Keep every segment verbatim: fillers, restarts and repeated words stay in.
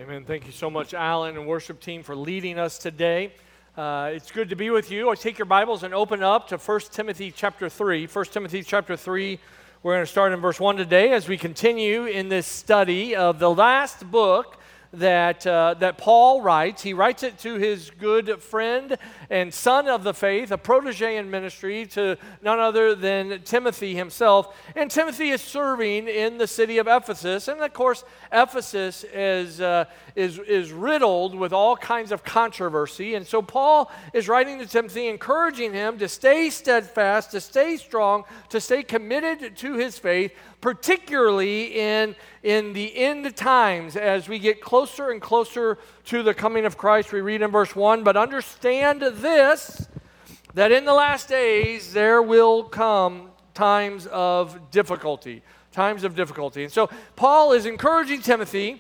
Amen. Thank you so much, Alan and worship team, for leading us today. Uh, it's good to be with you. I take your Bibles and open up to First Timothy chapter three. First Timothy chapter three, we're going to start in verse one today as we continue in this study of the last book that uh, that Paul writes. He writes it to his good friend and son of the faith, a protege in ministry to none other than Timothy himself. And Timothy is serving in the city of Ephesus. And of course, Ephesus is, uh, is, is riddled with all kinds of controversy. And so Paul is writing to Timothy, encouraging him to stay steadfast, to stay strong, to stay committed to his faith, particularly in, in the end times as we get closer and closer to the coming of Christ. We read in verse one, but understand this, that in the last days there will come times of difficulty, times of difficulty. And so Paul is encouraging Timothy,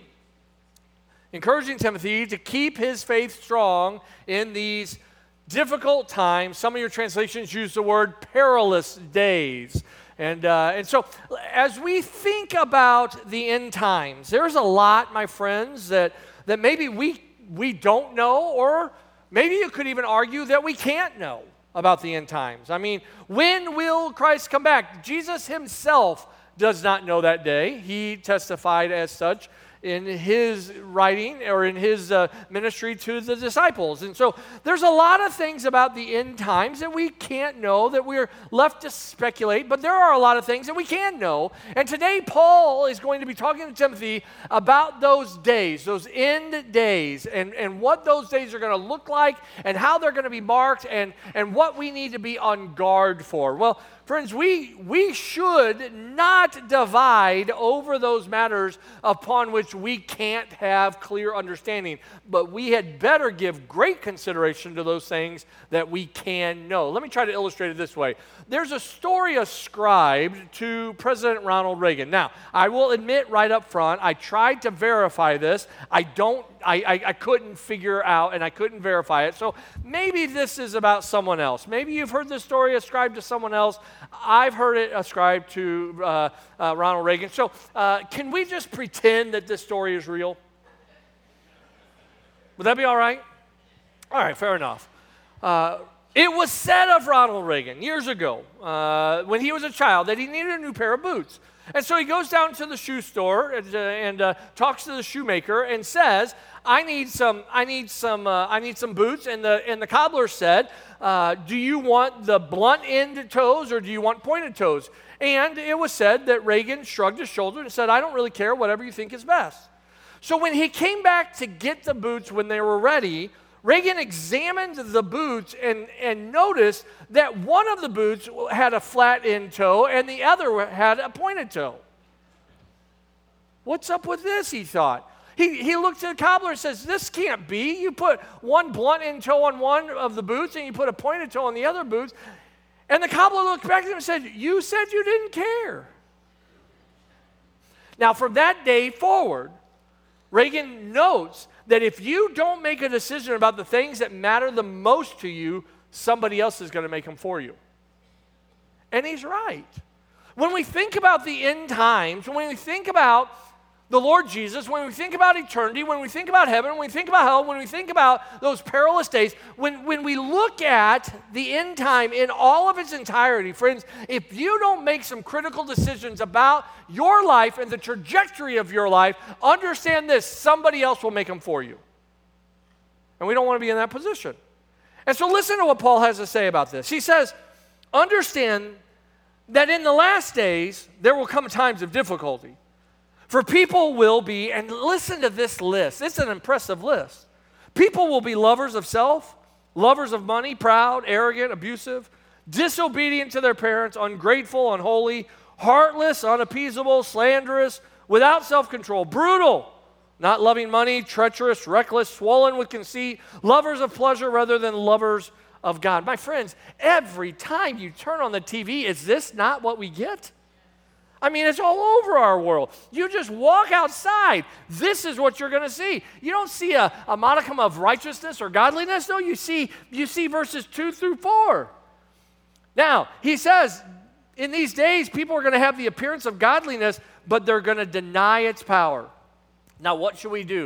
encouraging Timothy to keep his faith strong in these difficult times. Some of your translations use the word perilous days. And uh, and so as we think about the end times, there's a lot, my friends, that, that maybe we we don't know, or maybe you could even argue that we can't know about the end times. I mean, when will Christ come back? Jesus himself does not know that day. He testified as such in his writing or in his uh, ministry to the disciples. And so there's a lot of things about the end times that we can't know, that we're left to speculate, but there are a lot of things that we can know. And today Paul is going to be talking to Timothy about those days, those end days, and, and what those days are going to look like and how they're going to be marked and, and what we need to be on guard for. Well, friends, we, we should not divide over those matters upon which we can't have clear understanding, but we had better give great consideration to those things that we can know. Let me try to illustrate it this way. There's a story ascribed to President Ronald Reagan. Now, I will admit right up front, I tried to verify this. I don't, I, I, I couldn't figure out and I couldn't verify it. So maybe this is about someone else. Maybe you've heard this story ascribed to someone else. I've heard it ascribed to uh, uh, Ronald Reagan. So uh, can we just pretend that this story is real? Would that be all right? All right, fair enough. Uh, it was said of Ronald Reagan years ago uh, when he was a child that he needed a new pair of boots. And so he goes down to the shoe store and, uh, and uh, talks to the shoemaker and says, "I need some. I need some. Uh, I need some boots." And the and the cobbler said, uh, "Do you want the blunt end toes or do you want pointed toes?" And it was said that Reagan shrugged his shoulders and said, "I don't really care. Whatever you think is best." So when he came back to get the boots when they were ready, Reagan examined the boots and, and noticed that one of the boots had a flat end toe and the other had a pointed toe. What's up with this, he thought. He, he looked at the cobbler and says, "This can't be. You put one blunt end toe on one of the boots and you put a pointed toe on the other boots." And the cobbler looked back at him and said, "You said you didn't care." Now, from that day forward, Reagan notes that if you don't make a decision about the things that matter the most to you, somebody else is going to make them for you. And he's right. When we think about the end times, when we think about the Lord Jesus, when we think about eternity, when we think about heaven, when we think about hell, when we think about those perilous days, when, when we look at the end time in all of its entirety, friends, if you don't make some critical decisions about your life and the trajectory of your life, understand this, somebody else will make them for you. And we don't want to be in that position. And so listen to what Paul has to say about this. He says, understand that in the last days, there will come times of difficulty. For people will be, and listen to this list. It's an impressive list. People will be lovers of self, lovers of money, proud, arrogant, abusive, disobedient to their parents, ungrateful, unholy, heartless, unappeasable, slanderous, without self-control, brutal, not loving money, treacherous, reckless, swollen with conceit, lovers of pleasure rather than lovers of God. My friends, every time you turn on the T V, is this not what we get? I mean, it's all over our world. You just walk outside. This is what you're going to see. You don't see a, a modicum of righteousness or godliness. No, you see, you see verses two through four. Now, he says, in these days, people are going to have the appearance of godliness, but they're going to deny its power. Now, what should we do?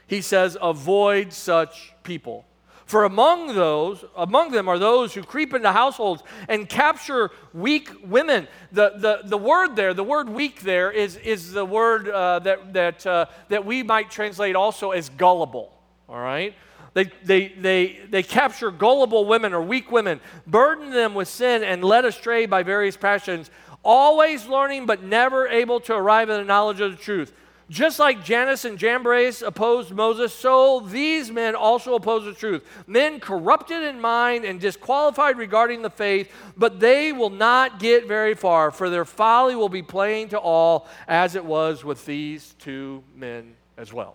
he says, avoid such people. For among those, among them are those who creep into households and capture weak women. The, the, the word there, the word weak there is, is the word uh, that, that, uh, that we might translate also as gullible, all right? They, they, they, they capture gullible women or weak women, burden them with sin, and led astray by various passions, always learning but never able to arrive at the knowledge of the truth. Just like Jannes and Jambres opposed Moses, so these men also oppose the truth. Men corrupted in mind and disqualified regarding the faith, but they will not get very far, for their folly will be plain to all, as it was with these two men as well.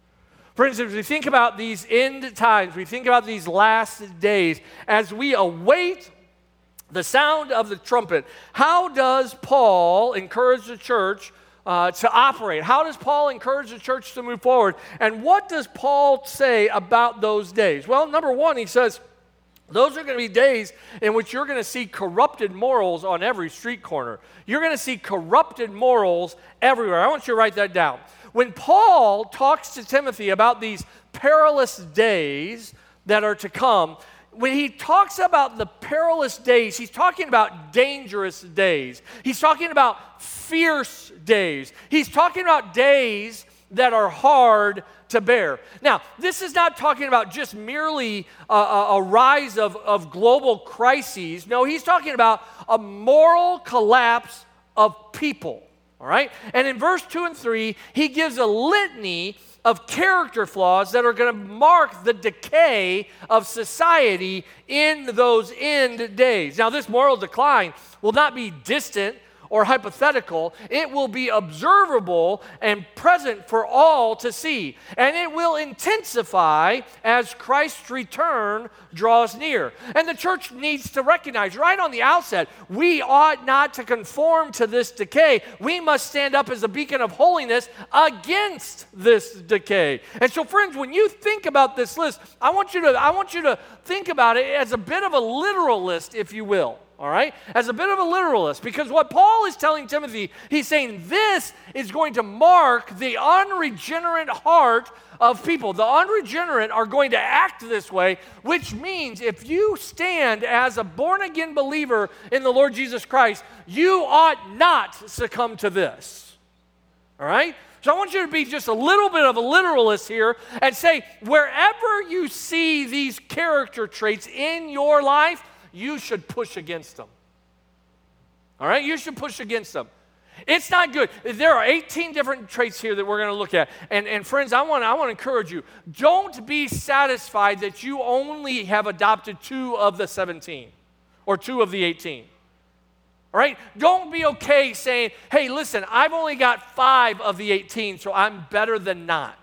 For instance, we think about these end times, we think about these last days, as we await the sound of the trumpet. How does Paul encourage the church Uh, to operate? How does Paul encourage the church to move forward? And what does Paul say about those days? Well, number one, he says, those are going to be days in which you're going to see corrupted morals on every street corner. You're going to see corrupted morals everywhere. I want you to write that down. When Paul talks to Timothy about these perilous days that are to come, when he talks about the perilous days, he's talking about dangerous days. He's talking about fierce days. He's talking about days that are hard to bear. Now, this is not talking about just merely a, a, a rise of, of global crises. No, he's talking about a moral collapse of people, all right? And in verse two and three, he gives a litany of character flaws that are going to mark the decay of society in those end days. Now, this moral decline will not be distant or hypothetical. It will be observable and present for all to see. And it will intensify as Christ's return draws near. And the church needs to recognize right on the outset, we ought not to conform to this decay. We must stand up as a beacon of holiness against this decay. And so, friends, when you think about this list, I want you to, I want you to think about it as a bit of a literalist, if you will. All right? As a bit of a literalist, because what Paul is telling Timothy, he's saying this is going to mark the unregenerate heart of people. The unregenerate are going to act this way, which means if you stand as a born-again believer in the Lord Jesus Christ, you ought not succumb to this. All right? So I want you to be just a little bit of a literalist here and say, wherever you see these character traits in your life, you should push against them. All right? You should push against them. It's not good. There are eighteen different traits here that we're going to look at. And, and friends, I want, I want to encourage you. Don't be satisfied that you only have adopted two of the seventeen or two of the eighteen. All right? Don't be okay saying, hey, listen, I've only got five of the eighteen, so I'm better than not.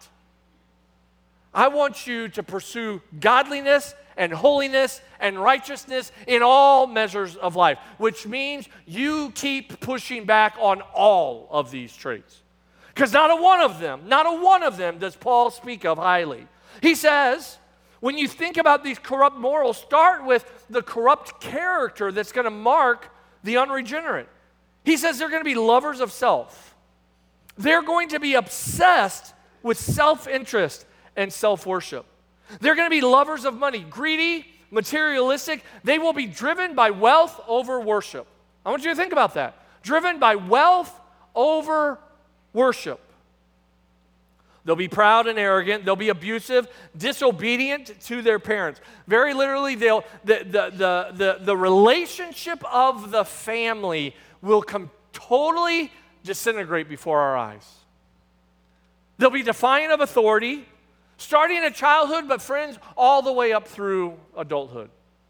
I want you to pursue godliness and holiness and righteousness in all measures of life, which means you keep pushing back on all of these traits. Because not a one of them, not a one of them does Paul speak of highly. He says, when you think about these corrupt morals, start with the corrupt character that's going to mark the unregenerate. He says they're going to be lovers of self. They're going to be obsessed with self-interest and self-worship. They're going to be lovers of money, greedy, materialistic. They will be driven by wealth over worship. I want you to think about that. Driven by wealth over worship. They'll be proud and arrogant. They'll be abusive, disobedient to their parents. Very literally, they'll the the the the, the relationship of the family will come totally disintegrate before our eyes. They'll be defiant of authority, starting in childhood, but friends, all the way up through adulthood.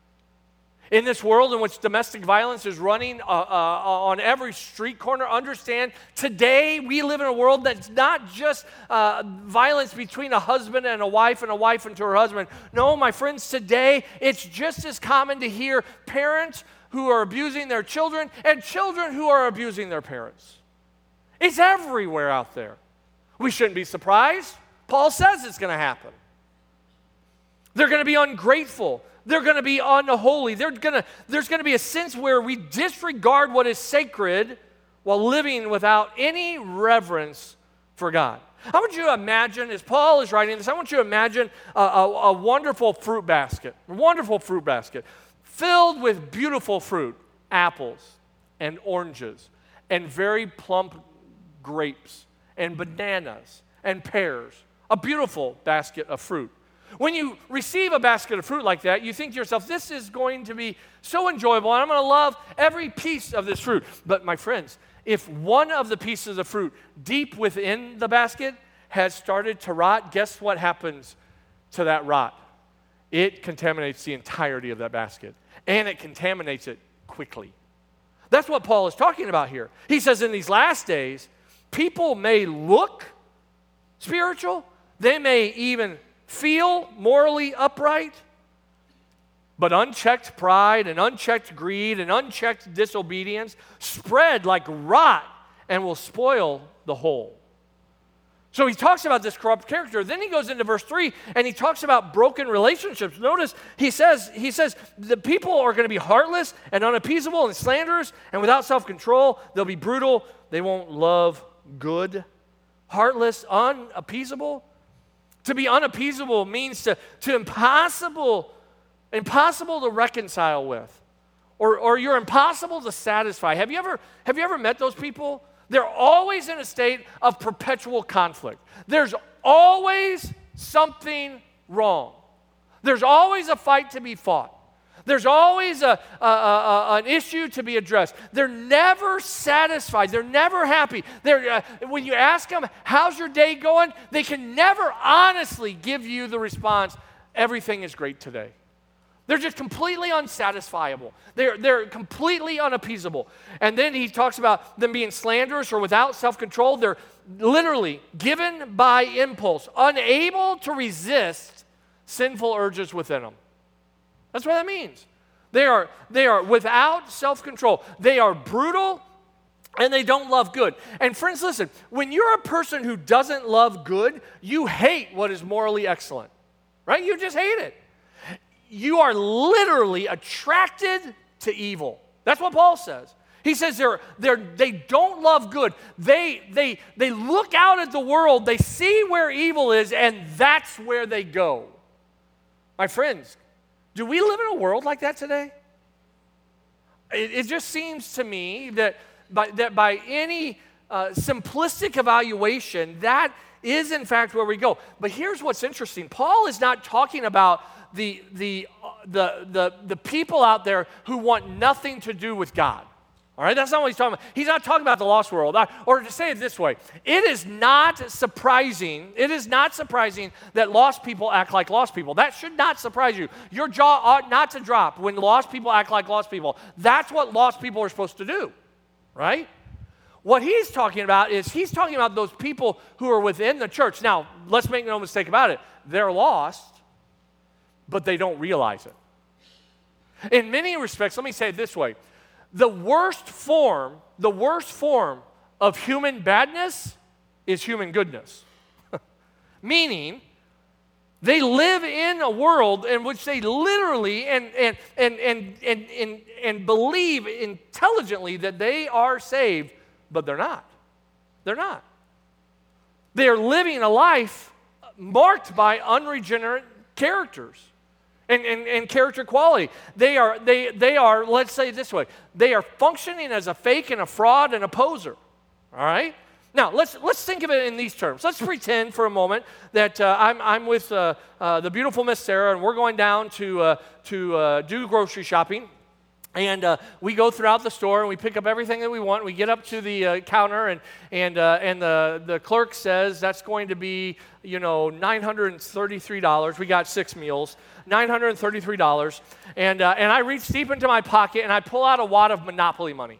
In this world in which domestic violence is running uh, uh, on every street corner, understand today we live in a world that's not just uh, violence between a husband and a wife and a wife and to her husband. No, my friends, today it's just as common to hear parents who are abusing their children and children who are abusing their parents. It's everywhere out there. We shouldn't be surprised. Paul says it's going to happen. They're going to be ungrateful. They're going to be unholy. They're going to, there's going to be a sense where we disregard what is sacred while living without any reverence for God. I want you to imagine, as Paul is writing this, I want you to imagine a, a, a wonderful fruit basket, a wonderful fruit basket filled with beautiful fruit, apples and oranges and very plump grapes and bananas and pears, a beautiful basket of fruit. When you receive a basket of fruit like that, you think to yourself, this is going to be so enjoyable, and I'm going to love every piece of this fruit. But my friends, if one of the pieces of fruit deep within the basket has started to rot, guess what happens to that rot? It contaminates the entirety of that basket, and it contaminates it quickly. That's what Paul is talking about here. He says in these last days, people may look spiritual, they may even feel morally upright, but unchecked pride and unchecked greed and unchecked disobedience spread like rot and will spoil the whole. So he talks about this corrupt character. Then he goes into verse three and he talks about broken relationships. Notice he says, he says the people are going to be heartless and unappeasable and slanderous and without self-control. They'll be brutal. They won't love good. Heartless, unappeasable. To be unappeasable means to, to impossible, impossible to reconcile with, or, or you're impossible to satisfy. Have you ever, have you ever met those people? They're always in a state of perpetual conflict. There's always something wrong. There's always a fight to be fought. There's always a, a, a, an issue to be addressed. They're never satisfied. They're never happy. They're, uh, when you ask them, how's your day going? They can never honestly give you the response, everything is great today. They're just completely unsatisfiable. They're, they're completely unappeasable. And then he talks about them being slanderous or without self-control. They're literally given by impulse, unable to resist sinful urges within them. That's what that means. They are, they are without self-control. They are brutal, and they don't love good. And friends, listen, when you're a person who doesn't love good, you hate what is morally excellent, right? You just hate it. You are literally attracted to evil. That's what Paul says. He says they're, they're, they don't love good. They, they, they look out at the world, they see where evil is, and that's where they go. My friends, do we live in a world like that today? It, it just seems to me that by, that by any uh, simplistic evaluation, that is in fact where we go. But here's what's interesting. Paul is not talking about the, the, the, the, the people out there who want nothing to do with God. All right, that's not what he's talking about. He's not talking about the lost world. Or to say it this way, it is not surprising, it is not surprising that lost people act like lost people. That should not surprise you. Your jaw ought not to drop when lost people act like lost people. That's what lost people are supposed to do, right? What he's talking about is he's talking about those people who are within the church. Now, let's make no mistake about it. They're lost, but they don't realize it. In many respects, let me say it this way. The worst form, the worst form of human badness is human goodness. Meaning, they live in a world in which they literally and, and, and, and, and, and, and believe intelligently that they are saved, but they're not. They're not. They are living a life marked by unregenerate characters. And, and, and character quality. They are, they, they are, let's say it this way, they are functioning as a fake and a fraud and a poser. All right? Now, let's, let's think of it in these terms. Let's pretend for a moment that uh, I'm, I'm with uh, uh, the beautiful Miss Sarah, and we're going down to, uh, to uh, do grocery shopping. And uh, we go throughout the store and we pick up everything that we want. We get up to the uh, counter and and uh, and the, the clerk says that's going to be, you know, nine hundred thirty-three dollars. We got six meals, nine hundred thirty-three dollars. And uh, and I reach deep into my pocket and I pull out a wad of Monopoly money.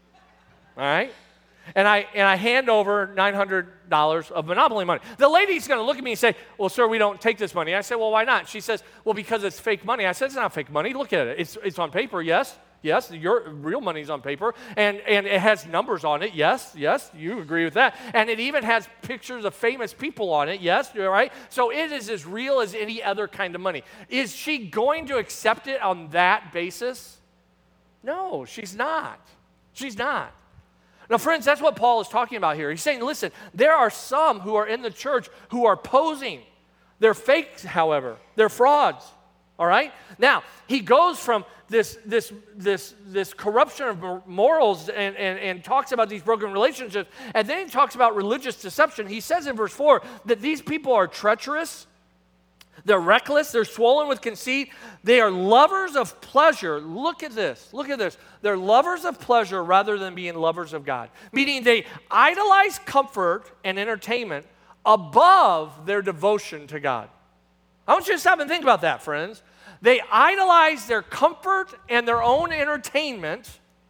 All right? And I and I hand over nine hundred dollars of Monopoly money. The lady's going to look at me and say, well, sir, we don't take this money. I say, well, why not? She says, well, because it's fake money. I said, it's not fake money. Look at it. It's it's on paper, yes. Yes, your real money's on paper. And, and it has numbers on it. Yes, yes, you agree with that. And it even has pictures of famous people on it. Yes, you're right. So it is as real as any other kind of money. Is she going to accept it on that basis? No, she's not. She's not. Now, friends, that's what Paul is talking about here. He's saying, listen, there are some who are in the church who are posing. They're fake, however. They're frauds, all right? Now, he goes from this, this, this, this corruption of morals and, and, and talks about these broken relationships, and then he talks about religious deception. He says in verse four that these people are treacherous, they're reckless, they're swollen with conceit, they are lovers of pleasure. Look at this, look at this. They're lovers of pleasure rather than being lovers of God, meaning they idolize comfort and entertainment above their devotion to God. I want you to stop and think about that, friends. They idolize their comfort and their own entertainment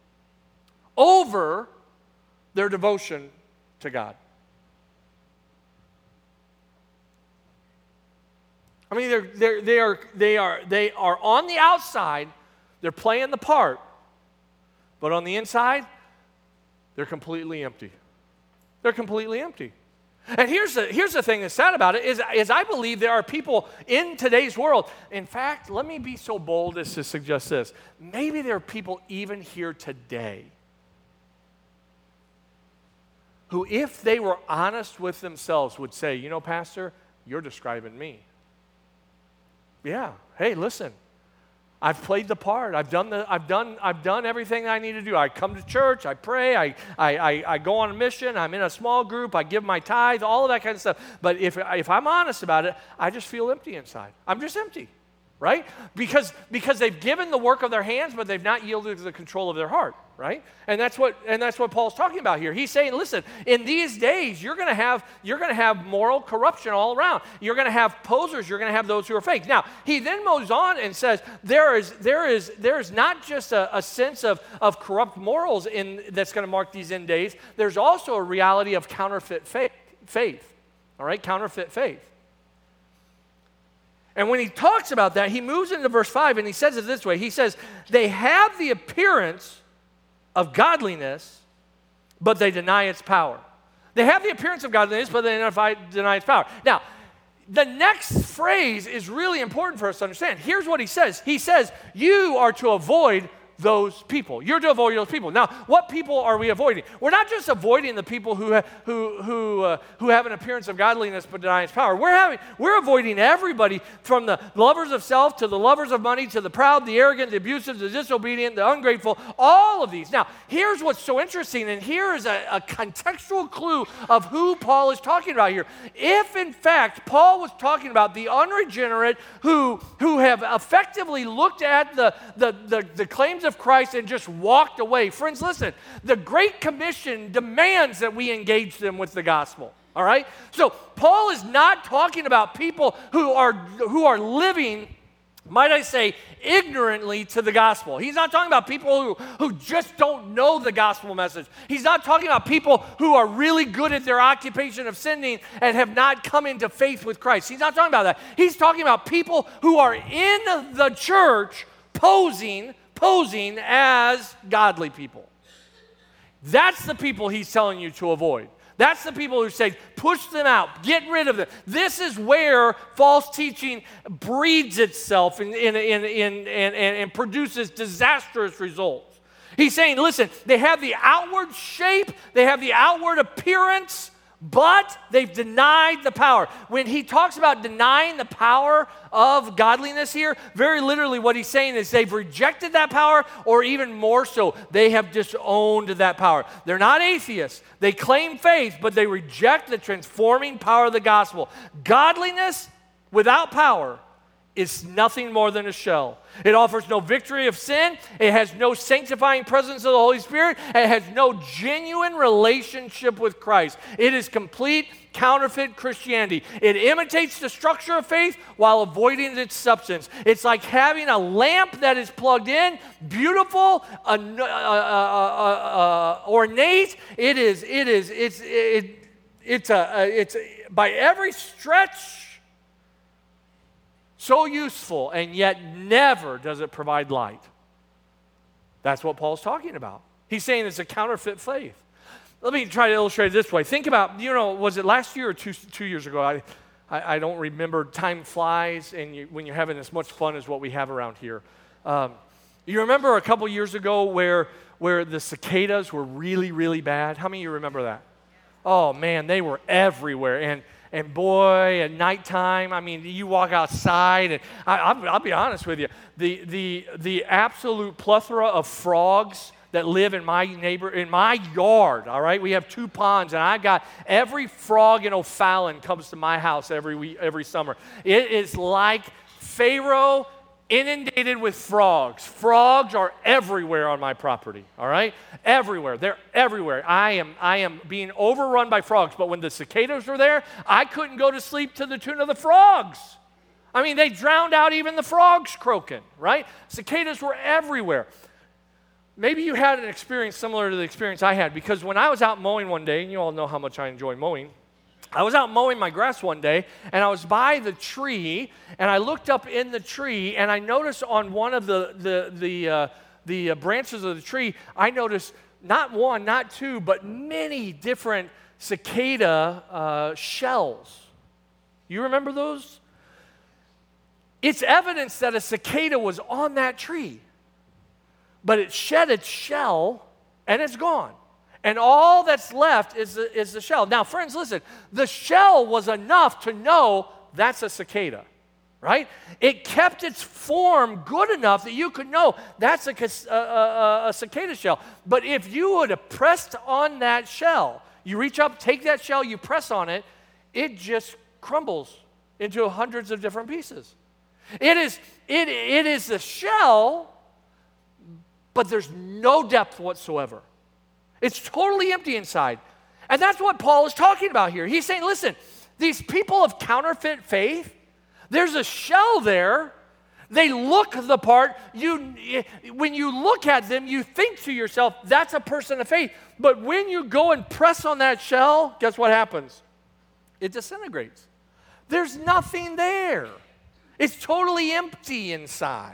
over their devotion to God. I mean, they're, they're, they, are, they, are, they are on the outside, they're playing the part, but on the inside, they're completely empty. They're completely empty. And here's the, here's the thing that's sad about it is, is I believe there are people in today's world. In fact, let me be so bold as to suggest this. Maybe there are people even here today who, if they were honest with themselves, would say, you know, Pastor, you're describing me. Yeah, hey, listen. I've played the part. I've done the. I've done. I've done everything I need to do. I come to church. I pray. I, I, I, I go on a mission. I'm in a small group. I give my tithe. All of that kind of stuff. But if if I'm honest about it, I just feel empty inside. I'm just empty, right? Because because they've given the work of their hands, but they've not yielded to the control of their heart, right? And that's what and that's what Paul's talking about here. He's saying, listen, in these days, you're going to have you're going to have moral corruption all around. You're going to have posers. You're going to have those who are fake. Now, he then moves on and says, there is there is there is not just a, a sense of of corrupt morals in that's going to mark these end days. There's also a reality of counterfeit faith. Faith, all right, counterfeit faith. And when he talks about that, he moves into verse five and he says it this way. He says, they have the appearance of godliness, but they deny its power. They have the appearance of godliness, but they deny its power. Now, the next phrase is really important for us to understand. Here's what he says. He says, you are to avoid those people. You're to avoid those people. Now, what people are we avoiding? We're not just avoiding the people who ha- who who uh, who have an appearance of godliness but deny its power. We're having we're avoiding everybody from the lovers of self to the lovers of money to the proud, the arrogant, the abusive, the disobedient, the ungrateful. All of these. Now, here's what's so interesting, and here is a, a contextual clue of who Paul is talking about here. If in fact Paul was talking about the unregenerate who who have effectively looked at the the the, the claims of Christ and just walked away. Friends, listen, the Great Commission demands that we engage them with the gospel. All right? So Paul is not talking about people who are who are living, might I say, ignorantly to the gospel. He's not talking about people who, who just don't know the gospel message. He's not talking about people who are really good at their occupation of sinning and have not come into faith with Christ. He's not talking about that. He's talking about people who are in the church posing posing as godly people. That's the people he's telling you to avoid. That's the people who say, push them out, get rid of them. This is where false teaching breeds itself in, in, in, in, and, and produces disastrous results. He's saying, listen, they have the outward shape, they have the outward appearance, but they've denied the power. When he talks about denying the power of godliness here, very literally what he's saying is they've rejected that power, or even more so, they have disowned that power. They're not atheists. They claim faith, but they reject the transforming power of the gospel. Godliness without power is nothing more than a shell. It offers no victory of sin. It has no sanctifying presence of the Holy Spirit. It has no genuine relationship with Christ. It is complete counterfeit Christianity. It imitates the structure of faith while avoiding its substance. It's like having a lamp that is plugged in, beautiful, uh, uh, uh, uh, uh, ornate. It is. It is. It's. It, it's a. It's by every stretch so useful, and yet never does it provide light. That's what Paul's talking about. He's saying it's a counterfeit faith. Let me try to illustrate it this way. Think about, you know, was it last year or two, two years ago? I, I, I don't remember. Time flies, and you, when you're having as much fun as what we have around here. Um, You remember a couple years ago where, where the cicadas were really, really bad? How many of you remember that? Oh, man, they were everywhere. And And boy, at nighttime, I mean, you walk outside, and I, I'll, I'll be honest with you, the, the, the absolute plethora of frogs that live in my neighbor, in my yard, all right? We have two ponds, and I got every frog in O'Fallon comes to my house every week, every summer. It is like Pharaoh inundated with frogs. Frogs are everywhere on my property, all right? Everywhere. They're everywhere. I am, I am being overrun by frogs, but when the cicadas were there, I couldn't go to sleep to the tune of the frogs. I mean, they drowned out even the frogs croaking, right? Cicadas were everywhere. Maybe you had an experience similar to the experience I had, because when I was out mowing one day, and you all know how much I enjoy mowing, I was out mowing my grass one day, and I was by the tree, and I looked up in the tree, and I noticed on one of the the the uh, the uh, branches of the tree, I noticed not one, not two, but many different cicada uh, shells. You remember those? It's evidence that a cicada was on that tree, but it shed its shell, and it's gone. And all that's left is the, is the shell. Now, friends, listen. The shell was enough to know that's a cicada, right? It kept its form good enough that you could know that's a, a, a, a cicada shell. But if you would have pressed on that shell, you reach up, take that shell, you press on it, it just crumbles into hundreds of different pieces. It is, it, it is the shell, but there's no depth whatsoever. It's totally empty inside. And that's what Paul is talking about here. He's saying, listen, these people of counterfeit faith, there's a shell there. They look the part. You, when you look at them, you think to yourself, that's a person of faith. But when you go and press on that shell, guess what happens? It disintegrates. There's nothing there. It's totally empty inside.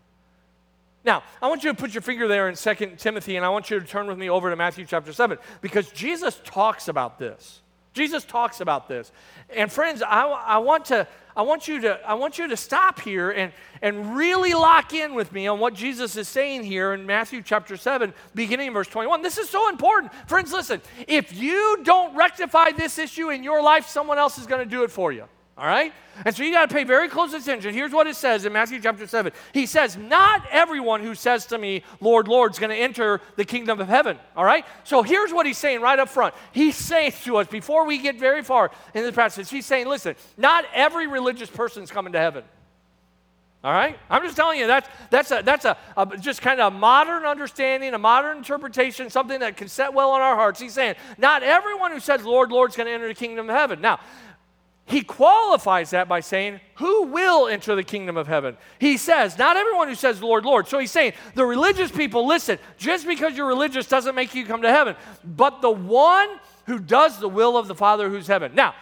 Now, I want you to put your finger there in Second Timothy, and I want you to turn with me over to Matthew chapter seven, because Jesus talks about this. Jesus talks about this. And friends, I, I, want, to, I, want, you to, I want you to stop here and, and really lock in with me on what Jesus is saying here in Matthew chapter seven, beginning in verse twenty-one. This is so important. Friends, listen, if you don't rectify this issue in your life, someone else is going to do it for you. All right? And so you got to pay very close attention. Here's what it says in Matthew chapter seven. He says, not everyone who says to me, Lord, Lord, is going to enter the kingdom of heaven. All right? So here's what he's saying right up front. He's saying to us, before we get very far in the passage, he's saying, listen, not every religious person is coming to heaven. All right? I'm just telling you, that's, that's, a, that's a, a just kind of a modern understanding, a modern interpretation, something that can set well on our hearts. He's saying, not everyone who says, Lord, Lord, is going to enter the kingdom of heaven. Now, he qualifies that by saying, who will enter the kingdom of heaven? He says, not everyone who says, Lord, Lord. So he's saying, the religious people, listen, just because you're religious doesn't make you come to heaven, but the one who does the will of the Father who's heaven. Now,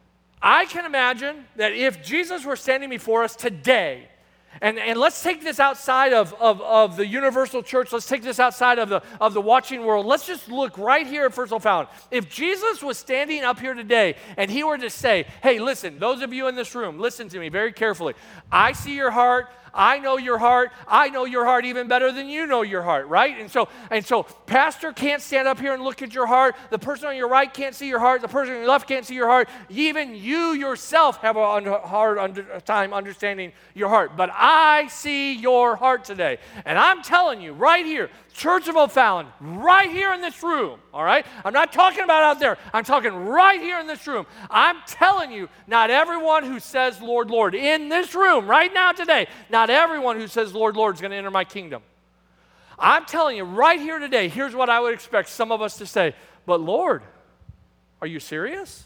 I can imagine that if Jesus were standing before us today, And, and let's take this outside of, of, of the universal church. Let's take this outside of the, of the watching world. Let's just look right here at First O'Fallon. If Jesus was standing up here today and he were to say, hey, listen, those of you in this room, listen to me very carefully. I see your heart. I know your heart. I know your heart even better than you know your heart, right? And so, and so pastor can't stand up here and look at your heart. The person on your right can't see your heart. The person on your left can't see your heart. Even you yourself have a hard under, time understanding your heart. But I see your heart today. And I'm telling you right here, Church of O'Fallon, right here in this room, all right? I'm not talking about out there. I'm talking right here in this room. I'm telling you, not everyone who says, Lord, Lord, in this room right now today, not everyone who says, Lord, Lord, is going to enter my kingdom. I'm telling you right here today, here's what I would expect some of us to say, but Lord, are you serious?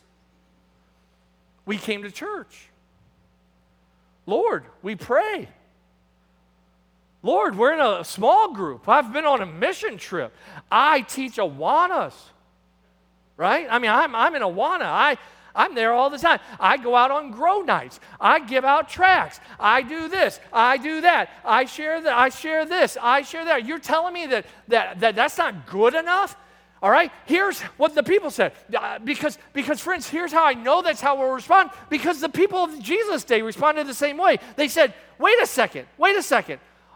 We came to church. Lord, we pray. Lord, we're in a small group. I've been on a mission trip. I teach Awanas, right? I mean, I'm, I'm in Awana. I, I'm there all the time. I go out on grow nights. I give out tracts. I do this. I do that. I share that. I share this. I share that. You're telling me that, that, that that's not good enough? All right? Here's what the people said. Uh, because, because, friends, here's how I know that's how we'll respond. Because the people of Jesus' day responded the same way. They said, wait a second. Wait a second.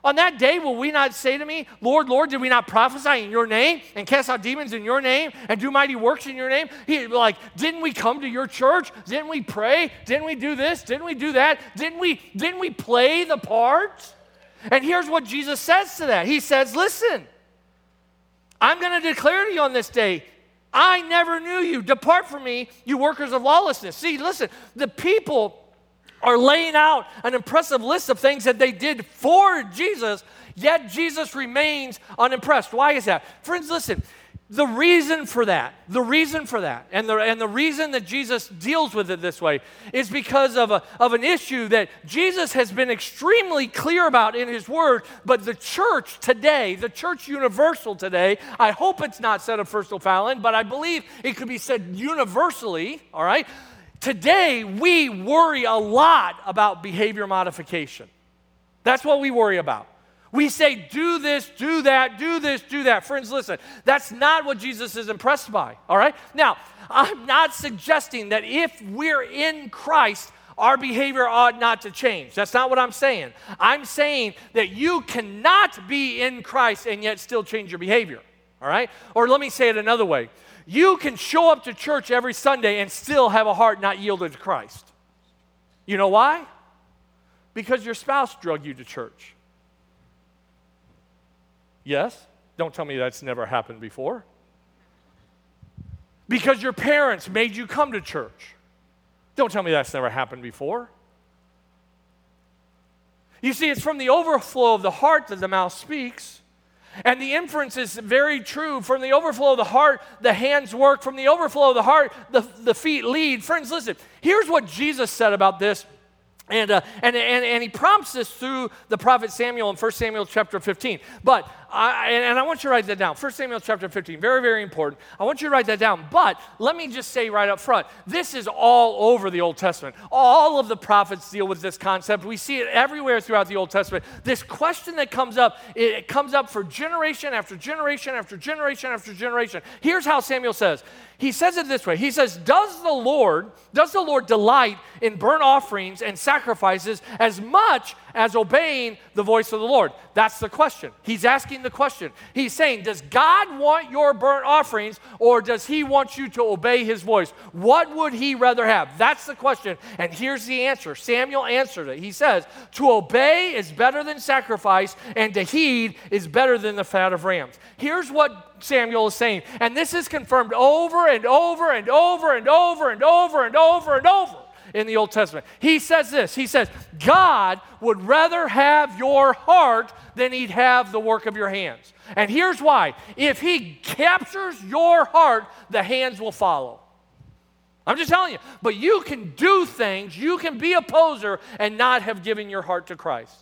On that day, will we not say to me, Lord, Lord, did we not prophesy in your name and cast out demons in your name and do mighty works in your name? He, like, didn't we come to your church? Didn't we pray? Didn't we do this? Didn't we do that? Didn't we, didn't we play the part? And here's what Jesus says to that. He says, listen, I'm going to declare to you on this day, I never knew you. Depart from me, you workers of lawlessness. See, listen, the people are laying out an impressive list of things that they did for Jesus, yet Jesus remains unimpressed. Why is that? Friends, listen, the reason for that, the reason for that, and the, and the reason that Jesus deals with it this way is because of, a, of an issue that Jesus has been extremely clear about in his word, but the church today, the church universal today, I hope it's not said of First O'Fallon, but I believe it could be said universally, all right? Today, we worry a lot about behavior modification. That's what we worry about. We say, do this, do that, do this, do that. Friends, listen, that's not what Jesus is impressed by, all right? Now, I'm not suggesting that if we're in Christ, our behavior ought not to change. That's not what I'm saying. I'm saying that you cannot be in Christ and yet still change your behavior, all right? Or let me say it another way. You can show up to church every Sunday and still have a heart not yielded to Christ. You know why? Because your spouse drug you to church. Yes? Don't tell me that's never happened before. Because your parents made you come to church. Don't tell me that's never happened before. You see, it's from the overflow of the heart that the mouth speaks. And the inference is very true. From the overflow of the heart, the hands work. From the overflow of the heart, the, the feet lead. Friends, listen, here's what Jesus said about this. And, uh, and, and, and he prompts this through the prophet Samuel in First Samuel chapter fifteen. But, I, and, and I want you to write that down. First Samuel chapter fifteen, very, very important. I want you to write that down. But let me just say right up front, this is all over the Old Testament. All of the prophets deal with this concept. We see it everywhere throughout the Old Testament. This question that comes up, it comes up for generation after generation after generation after generation. Here's how Samuel says. He says it this way. He says, does the Lord, does the Lord delight in burnt offerings and sacrifices as much as obeying the voice of the Lord? That's the question. He's asking the question. He's saying, does God want your burnt offerings or does he want you to obey his voice? What would he rather have? That's the question. And here's the answer. Samuel answered it. He says, to obey is better than sacrifice and to heed is better than the fat of rams. Here's what Samuel is saying, and this is confirmed over and over and over and over and over and over and over in the Old Testament. He says this, he says, God would rather have your heart than he'd have the work of your hands. And here's why. If he captures your heart, the hands will follow. I'm just telling you. But you can do things, you can be a poser and not have given your heart to Christ.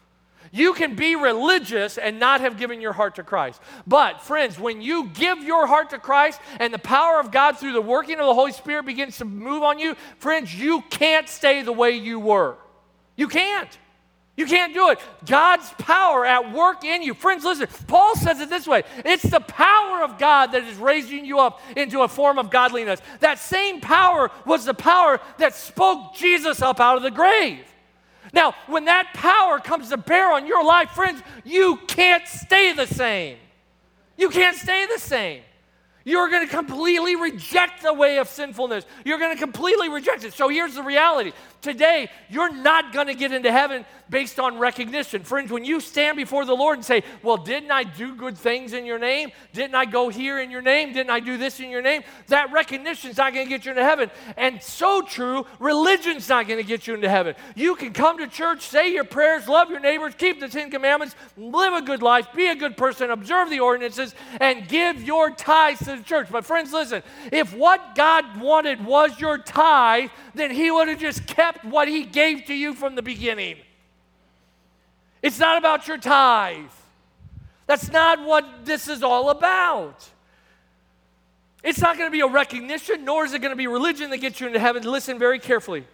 You can be religious and not have given your heart to Christ. But, friends, when you give your heart to Christ and the power of God through the working of the Holy Spirit begins to move on you, friends, you can't stay the way you were. You can't. You can't do it. God's power at work in you. Friends, listen, Paul says it this way. It's the power of God that is raising you up into a form of godliness. That same power was the power that spoke Jesus up out of the grave. Now, when that power comes to bear on your life, friends, you can't stay the same. You can't stay the same. You're going to completely reject the way of sinfulness. You're going to completely reject it. So here's the reality. Today, you're not going to get into heaven based on recognition. Friends, when you stand before the Lord and say, well, didn't I do good things in your name? Didn't I go here in your name? Didn't I do this in your name? That recognition is not going to get you into heaven. And so true, religion's not going to get you into heaven. You can come to church, say your prayers, love your neighbors, keep the Ten Commandments, live a good life, be a good person, observe the ordinances, and give your tithes to the church. But friends, listen, if what God wanted was your tithe, then he would have just kept what he gave to you from the beginning. It's not about your tithe. That's not what this is all about. It's not going to be a recognition, nor is it going to be religion that gets you into heaven. Listen very carefully.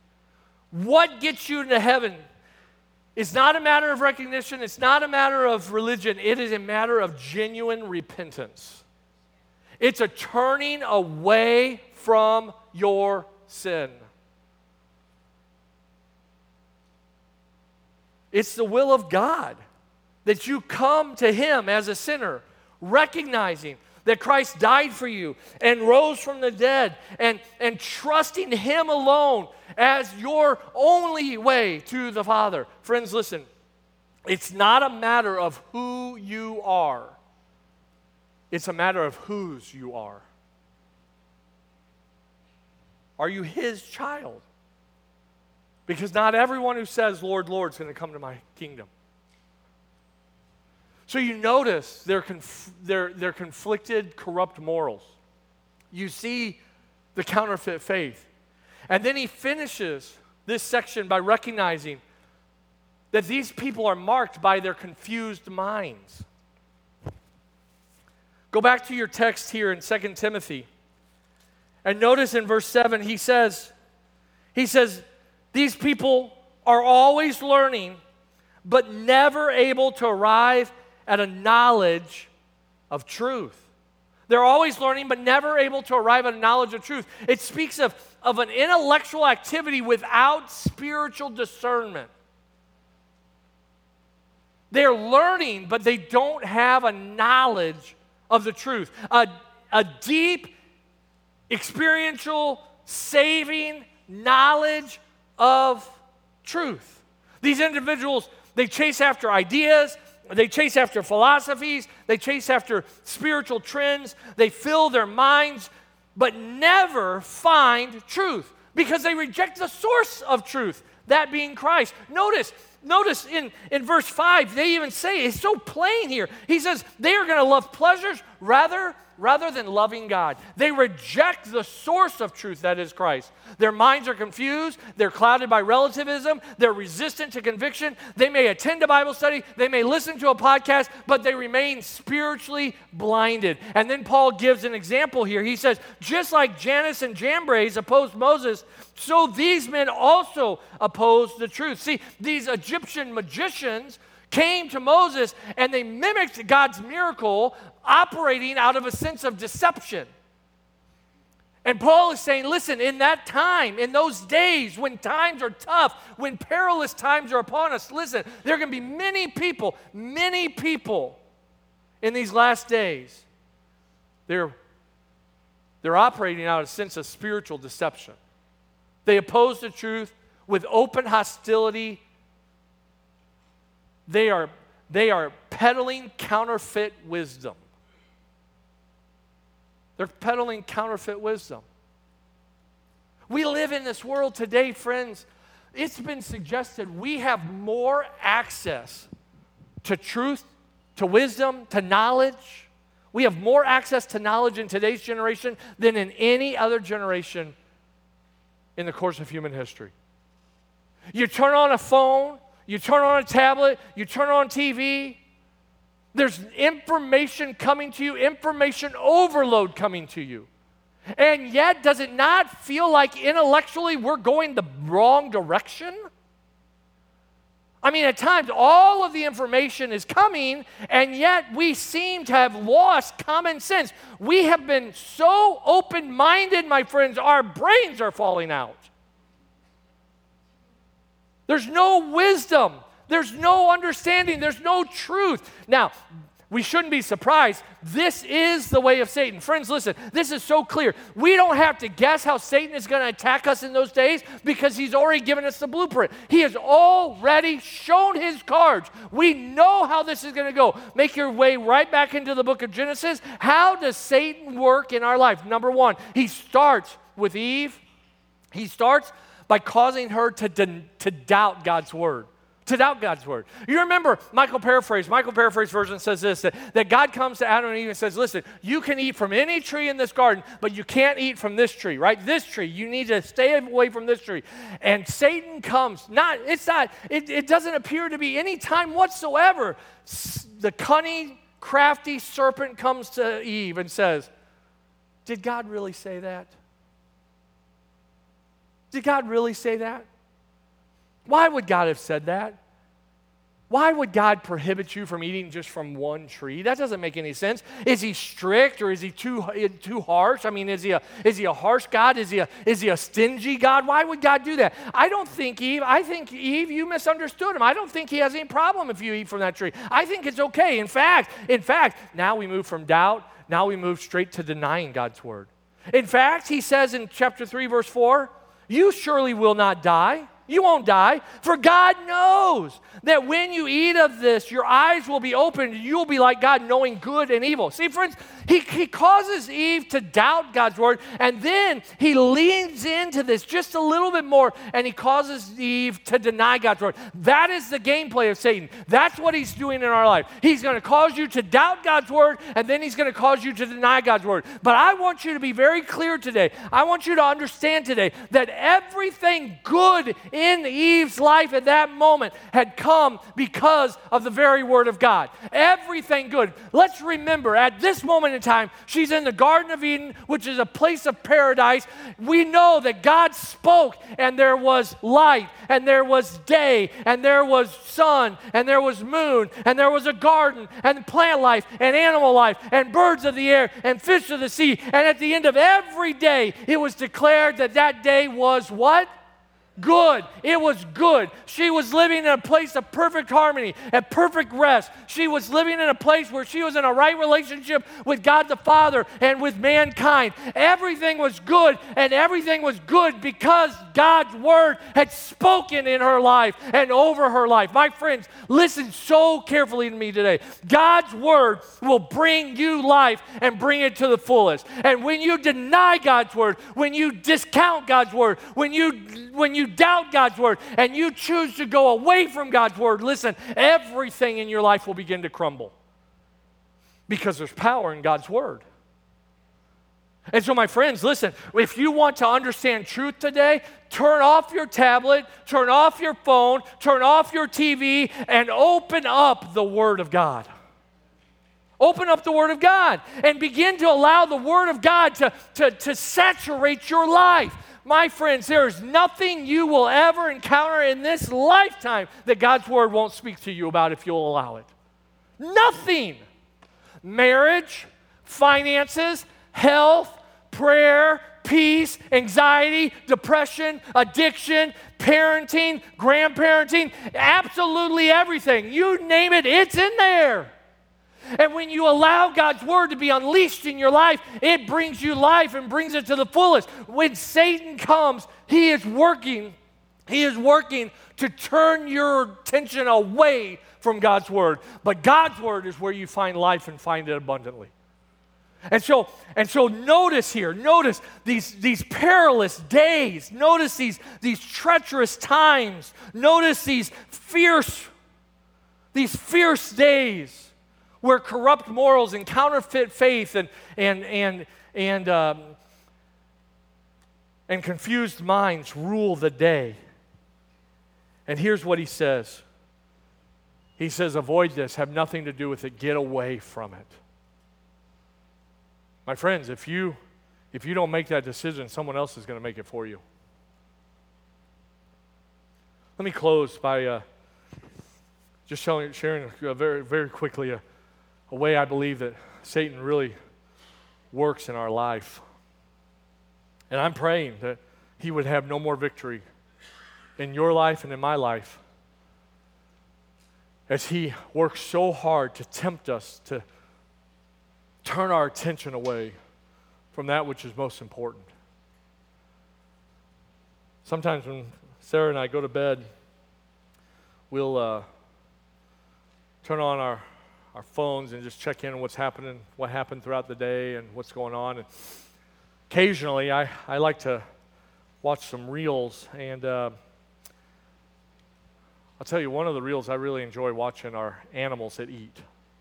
What gets you into heaven is not a matter of recognition. It's not a matter of religion. It is a matter of genuine repentance. It's a turning away from your sin. It's the will of God that you come to him as a sinner, recognizing that Christ died for you and rose from the dead, and, and trusting him alone as your only way to the Father. Friends, listen, it's not a matter of who you are. It's a matter of whose you are. Are you his child? Because not everyone who says, Lord, Lord, is going to come to my kingdom. So you notice their, conf- their, their conflicted, corrupt morals. You see the counterfeit faith. And then he finishes this section by recognizing that these people are marked by their confused minds. Go back to your text here in Second Timothy. And notice in verse seven, he says, he says, these people are always learning, but never able to arrive at a knowledge of truth. They're always learning, but never able to arrive at a knowledge of truth. It speaks of, of an intellectual activity without spiritual discernment. They're learning, but they don't have a knowledge of the truth. A, a deep, experiential, saving knowledge of truth. These individuals, they chase after ideas, they chase after philosophies, they chase after spiritual trends, they fill their minds, but never find truth because they reject the source of truth, that being Christ. Notice, notice in, in verse five, they even say, it's so plain here. He says they are going to love pleasures rather rather than loving God. They reject the source of truth, that is Christ. Their minds are confused. They're clouded by relativism. They're resistant to conviction. They may attend a Bible study. They may listen to a podcast, but they remain spiritually blinded. And then Paul gives an example here. He says, just like Jannes and Jambres opposed Moses, so these men also oppose the truth. See, these Egyptian magicians came to Moses and they mimicked God's miracle, operating out of a sense of deception. And Paul is saying, listen, in that time, in those days when times are tough, when perilous times are upon us, listen, there are going to be many people, many people in these last days. They're, they're operating out of a sense of spiritual deception. They oppose the truth with open hostility. They are, they are peddling counterfeit wisdom. They're peddling counterfeit wisdom. We live in this world today, friends. It's been suggested we have more access to truth, to wisdom, to knowledge. We have more access to knowledge in today's generation than in any other generation in the course of human history. You turn on a phone, you turn on a tablet, you turn on T V, there's information coming to you, information overload coming to you. And yet, does it not feel like intellectually we're going the wrong direction? I mean, at times, all of the information is coming, and yet we seem to have lost common sense. We have been so open-minded, my friends, our brains are falling out. There's no wisdom. There's no understanding. There's no truth. Now, we shouldn't be surprised. This is the way of Satan. Friends, listen, this is so clear. We don't have to guess how Satan is going to attack us in those days because he's already given us the blueprint. He has already shown his cards. We know how this is going to go. Make your way right back into the book of Genesis. How does Satan work in our life? Number one, he starts with Eve. He starts by causing her to, de- to doubt God's word. To doubt God's word. You remember Michael Paraphrase. Michael Paraphrase version says this, that, that God comes to Adam and Eve and says, listen, you can eat from any tree in this garden, but you can't eat from this tree, right? This tree, you need to stay away from this tree. And Satan comes, not, it's not, it, it doesn't appear to be any time whatsoever. The cunning, crafty serpent comes to Eve and says, did God really say that? Did God really say that? Why would God have said that? Why would God prohibit you from eating just from one tree? That doesn't make any sense. Is he strict or is he too, too harsh? I mean, is he, a, is he a harsh God? Is he a, is he a stingy God? Why would God do that? I don't think Eve, I think Eve, you misunderstood him. I don't think he has any problem if you eat from that tree. I think it's okay. In fact, in fact, now we move from doubt, now we move straight to denying God's word. In fact, he says in chapter three, verse four, you surely will not die. You won't die, for God knows that when you eat of this, your eyes will be opened, and you'll be like God, knowing good and evil. See, friends, he, he causes Eve to doubt God's word, and then he leans into this just a little bit more, and he causes Eve to deny God's word. That is the gameplay of Satan. That's what he's doing in our life. He's going to cause you to doubt God's word, and then he's going to cause you to deny God's word. But I want you to be very clear today. I want you to understand today that everything good in Eve's life at that moment had come because of the very word of God. Everything good. Let's remember, at this moment in time, she's in the Garden of Eden, which is a place of paradise. We know that God spoke, and there was light, and there was day, and there was sun, and there was moon, and there was a garden, and plant life, and animal life, and birds of the air, and fish of the sea. And at the end of every day, it was declared that that day was what? Good. It was good. She was living in a place of perfect harmony and perfect rest. She was living in a place where she was in a right relationship with God the Father and with mankind. Everything was good, and everything was good because God's word had spoken in her life and over her life. My friends, listen so carefully to me today. God's word will bring you life and bring it to the fullest. And when you deny God's word, when you discount God's word, when you when you doubt God's word and you choose to go away from God's word, listen, everything in your life will begin to crumble because there's power in God's word. And so, my friends, listen, if you want to understand truth today, turn off your tablet, turn off your phone, turn off your T V, and open up the Word of God. Open up the Word of God and begin to allow the Word of God to, to, to saturate your life. My friends, there is nothing you will ever encounter in this lifetime that God's Word won't speak to you about if you'll allow it. Nothing. Marriage, finances, health, prayer, peace, anxiety, depression, addiction, parenting, grandparenting, absolutely everything. You name it, it's in there. And when you allow God's word to be unleashed in your life, it brings you life and brings it to the fullest. When Satan comes, he is working, he is working to turn your attention away from God's word. But God's word is where you find life and find it abundantly. And so, and so notice here, notice these, these perilous days, notice these, these treacherous times, notice these fierce, these fierce days where corrupt morals and counterfeit faith and and and and um, and confused minds rule the day. And here's what he says. He says, avoid this, have nothing to do with it, get away from it. My friends, if you if you don't make that decision, someone else is going to make it for you. Let me close by uh, just showing, sharing uh, very very quickly a, a way I believe that Satan really works in our life. And I'm praying that he would have no more victory in your life and in my life as he works so hard to tempt us to turn our attention away from that which is most important. Sometimes when Sarah and I go to bed, we'll uh, turn on our our phones and just check in on what's happening, what happened throughout the day and what's going on. And occasionally, I, I like to watch some reels, and uh, I'll tell you, one of the reels I really enjoy watching are animals that eat.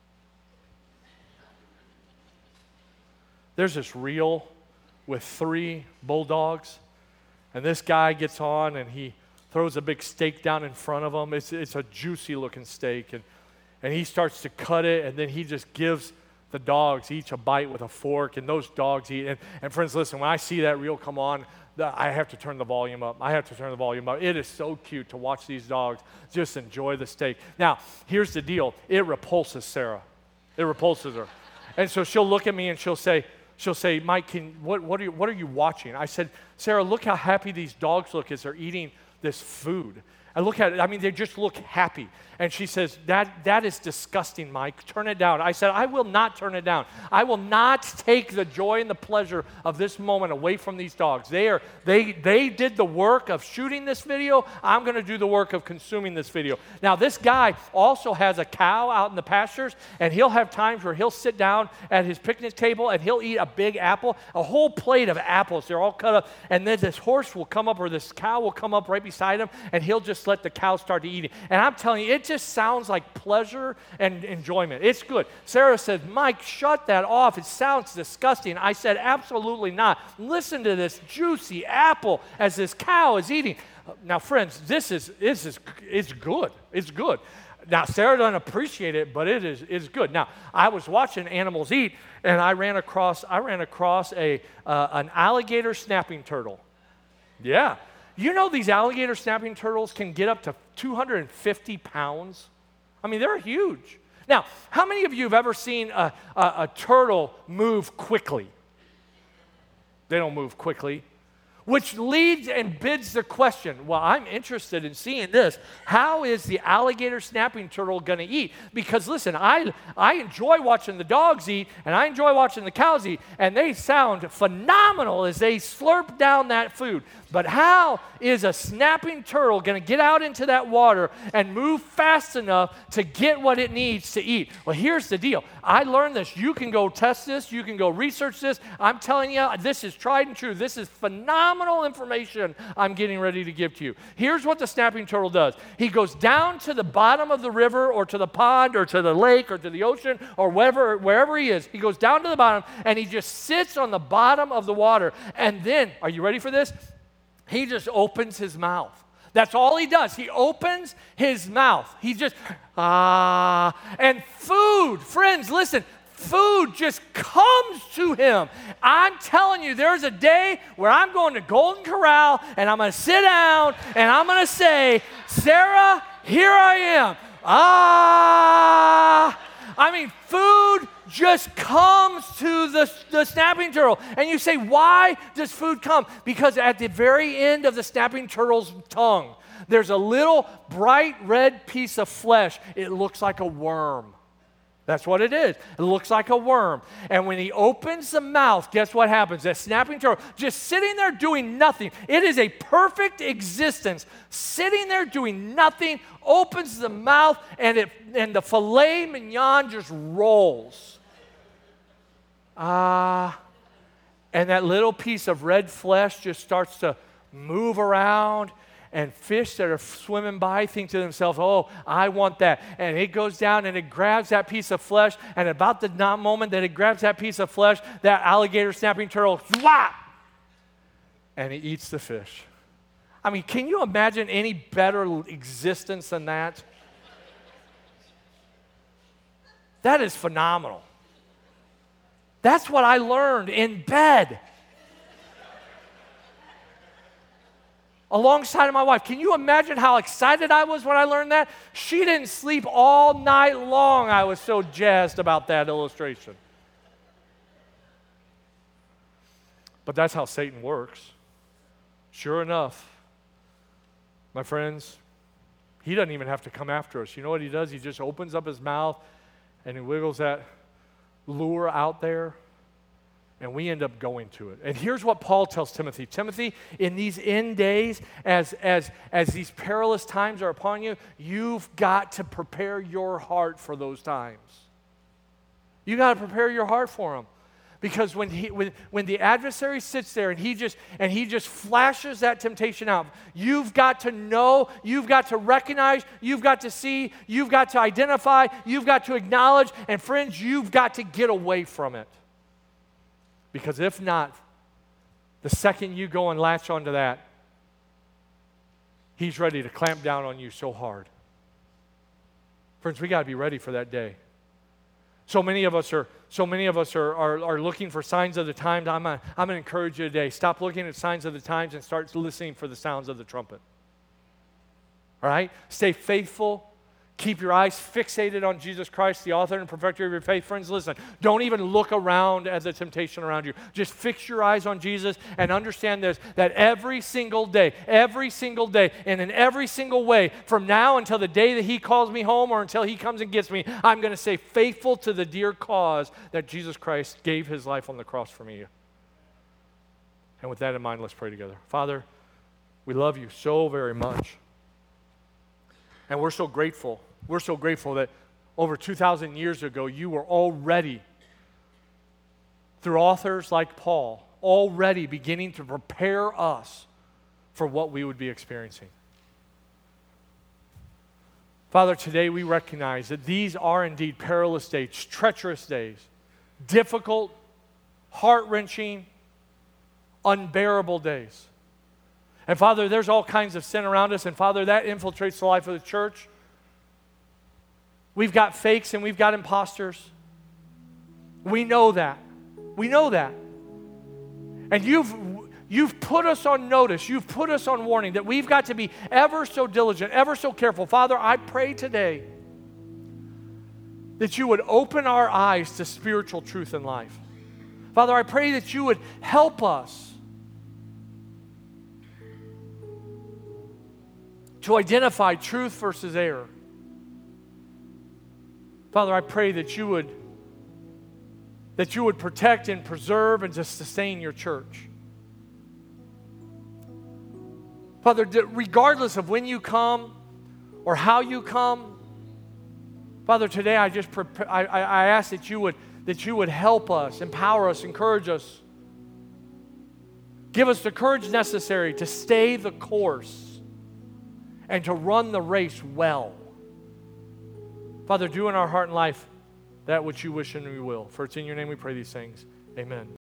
There's this reel with three bulldogs, and this guy gets on and he throws a big steak down in front of them. It's, it's a juicy-looking steak, and And he starts to cut it, and then he just gives the dogs each a bite with a fork, and those dogs eat. And, and friends, listen, when I see that reel come on, the, I have to turn the volume up. I have to turn the volume up. It is so cute to watch these dogs just enjoy the steak. Now, here's the deal. It repulses Sarah. It repulses her. And so she'll look at me and she'll say, she'll say, Mike, can, what, what, are you, what are you watching? I said, Sarah, look how happy these dogs look as they're eating this food. I look at it, I mean, they just look happy. And she says, that, that is disgusting, Mike. Turn it down. I said, I will not turn it down. I will not take the joy and the pleasure of this moment away from these dogs. They are, they, they did the work of shooting this video. I'm going to do the work of consuming this video. Now, this guy also has a cow out in the pastures, and he'll have times where he'll sit down at his picnic table, and he'll eat a big apple, a whole plate of apples. They're all cut up, and then this horse will come up, or this cow will come up right beside him, and he'll just let the cow start to eat it. And I'm telling you, it just sounds like pleasure and enjoyment. It's good. Sarah says, Mike, shut that off. It sounds disgusting. I said, absolutely not. Listen to this juicy apple as this cow is eating. Now, friends, this is, this is it's good. It's good. Now, Sarah doesn't appreciate it, but it is it's good. Now, I was watching animals eat, and I ran across I ran across a uh, an alligator snapping turtle. Yeah. You know these alligator snapping turtles can get up to two hundred fifty pounds? I mean, they're huge. Now, how many of you have ever seen a, a, a turtle move quickly? They don't move quickly. Which leads and bids the question, well, I'm interested in seeing this. How is the alligator snapping turtle going to eat? Because listen, I, I enjoy watching the dogs eat, and I enjoy watching the cows eat, and they sound phenomenal as they slurp down that food. But how is a snapping turtle going to get out into that water and move fast enough to get what it needs to eat? Well, here's the deal. I learned this. You can go test this. You can go research this. I'm telling you, this is tried and true. This is phenomenal information I'm getting ready to give to you. Here's what the snapping turtle does. He goes down to the bottom of the river or to the pond or to the lake or to the ocean or wherever, wherever he is. He goes down to the bottom and he just sits on the bottom of the water. And then, are you ready for this? He just opens his mouth. That's all he does. He opens his mouth. He just, ah. And food, friends, listen, food just comes to him. I'm telling you, there's a day where I'm going to Golden Corral and I'm going to sit down and I'm going to say, Sarah, here I am. Ah. I mean, food just comes to the, the snapping turtle. And you say, why does food come? Because at the very end of the snapping turtle's tongue, there's a little bright red piece of flesh. It looks like a worm. That's what it is. It looks like a worm. And when he opens the mouth, guess what happens? That snapping turtle, just sitting there doing nothing. It is a perfect existence. Sitting there doing nothing, opens the mouth, and it and the filet mignon just rolls. Ah. Uh, and that little piece of red flesh just starts to move around. And fish that are swimming by think to themselves, oh, I want that. And it goes down and it grabs that piece of flesh. And about the moment that it grabs that piece of flesh, that alligator snapping turtle, swap! And he eats the fish. I mean, can you imagine any better existence than that? That is phenomenal. That's what I learned in bed. Alongside of my wife. Can you imagine how excited I was when I learned that? She didn't sleep all night long. I was so jazzed about that illustration. But that's how Satan works. Sure enough, my friends, he doesn't even have to come after us. You know what he does? He just opens up his mouth and he wiggles that lure out there. And we end up going to it. And here's what Paul tells Timothy. Timothy, in these end days, as, as, as these perilous times are upon you, you've got to prepare your heart for those times. You got to prepare your heart for them. Because when, he, when, when the adversary sits there and he just and he just flashes that temptation out, you've got to know, you've got to recognize, you've got to see, you've got to identify, you've got to acknowledge, and friends, you've got to get away from it. Because if not, the second you go and latch onto that, he's ready to clamp down on you so hard. Friends, we got to be ready for that day. So many of us are, so many of us are, are, are looking for signs of the times. I'm going I'm to encourage you today. Stop looking at signs of the times and start listening for the sounds of the trumpet. All right? Stay faithful. Keep your eyes fixated on Jesus Christ, the author and perfecter of your faith. Friends, listen, don't even look around at the temptation around you. Just fix your eyes on Jesus and understand this, that every single day, every single day, and in every single way, from now until the day that he calls me home or until he comes and gets me, I'm going to stay faithful to the dear cause that Jesus Christ gave his life on the cross for me. And with that in mind, let's pray together. Father, we love you so very much. And we're so grateful. We're so grateful that over two thousand years ago, you were already, through authors like Paul, already beginning to prepare us for what we would be experiencing. Father, today we recognize that these are indeed perilous days, treacherous days, difficult, heart-wrenching, unbearable days. And Father, there's all kinds of sin around us, and Father, that infiltrates the life of the church. We've got fakes and we've got imposters. We know that. We know that. And you've, you've put us on notice. You've put us on warning that we've got to be ever so diligent, ever so careful. Father, I pray today that you would open our eyes to spiritual truth in life. Father, I pray that you would help us to identify truth versus error. Father, I pray that you would that you would protect and preserve and just sustain your church. Father, regardless of when you come or how you come, Father, today I just prepare, I, I ask that you would that you would help us, empower us, encourage us. Give us the courage necessary to stay the course and to run the race well. Father, do in our heart and life that which you wish and we will. For it's in your name we pray these things. Amen.